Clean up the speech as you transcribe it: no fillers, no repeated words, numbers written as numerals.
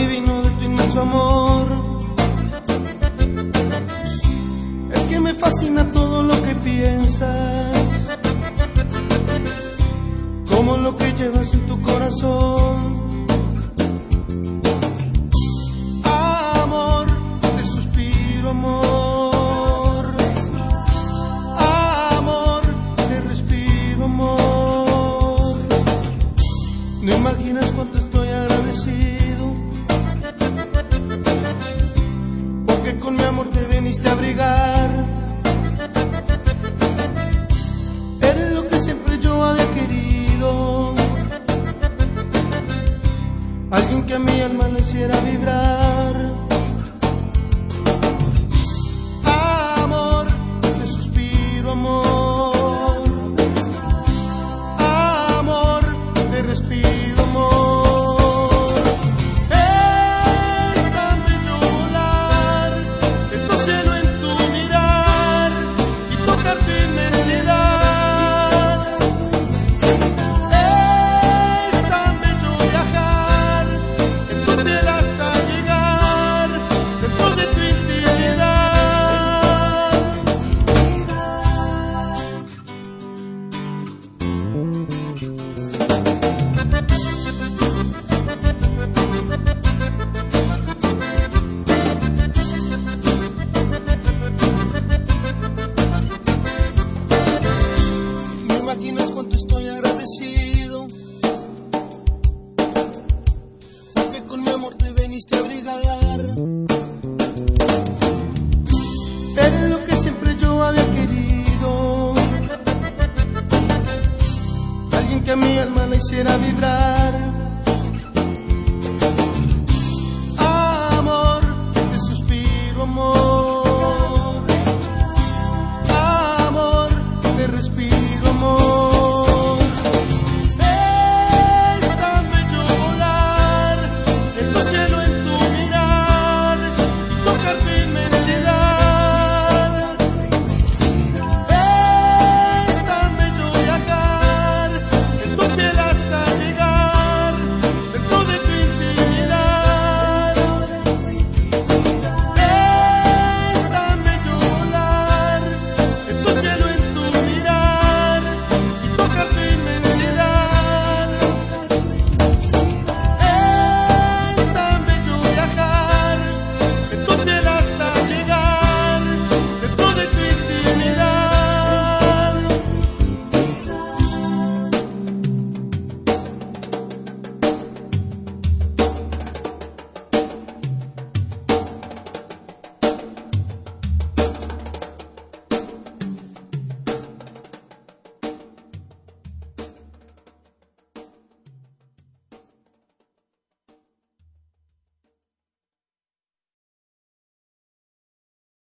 divino de tu inmenso amor. Es que me fascina todo lo que piensas, como lo que llevas en tu corazón. Amor, te suspiro, amor. Amor, te respiro, amor. No imaginas cuánto estoy agradecido, porque con mi amor te viniste a abrigar. Eres lo que siempre yo había querido, alguien que a mi alma le hiciera vibrar. Amor, te suspiro, amor. Amor, te respiro, amor. Es tan bello volar en tu cielo, en tu mirar y tocar tu inmensidad. Es tan bello viajar en tu piel hasta llegar dentro de tu intimidad. No imaginas cuánto estoy agradecido, porque con mi amor te viniste a abrigar. Eres lo que siempre yo había querido, alguien que a mi alma la hiciera vibrar.